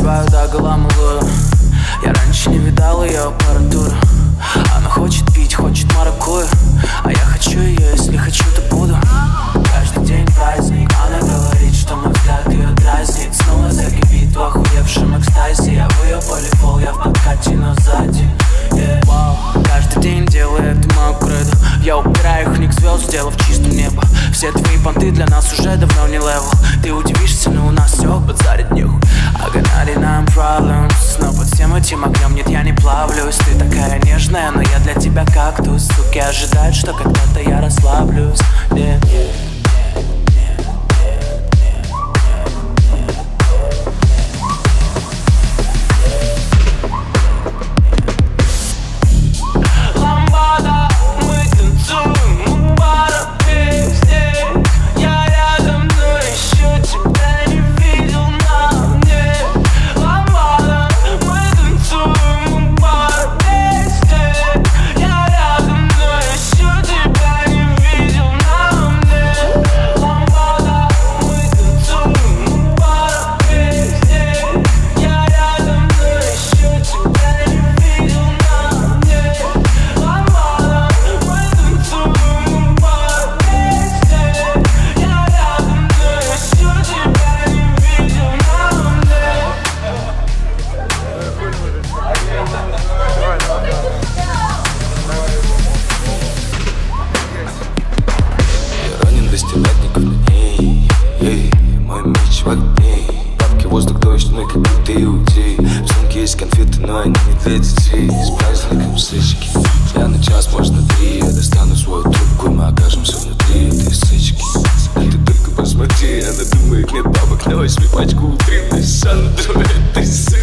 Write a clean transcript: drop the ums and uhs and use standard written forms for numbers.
разбиваю догола малую. Я раньше не видал ее аппаратуру. Она хочет пить, хочет маракую, а я хочу ее, если хочу, то буду. Каждый день праздник, она говорит, что мой взгляд ее дразнит. Снова закипит в охуевшем экстазе. Я в ее волейбол, я в подкате, но сзади. Каждый день делает мою кредо. Я упираю их в них звезд, сделав чистым небо. Все твои понты для нас уже давно не левел. Ты удивишься, но у нас все подзарит нюх. I got 99 problems, но под всем этим огнем нет, я не плавлюсь. Ты такая нежная, но я для тебя кактус. Суки ожидают, что когда-то я расслаблюсь. Мой меч в огне, бабки, воздух, дождь, мы как будто иудеи. В сумке есть конфеты, но они не для детей. С праздником сычки, я на час, можно 3. Я достану свою трубку, и мы окажемся внутри этой сычки. А ты только посмотри, она думает, нет бабок, на 8 пачку утренной Сандру этой сычки.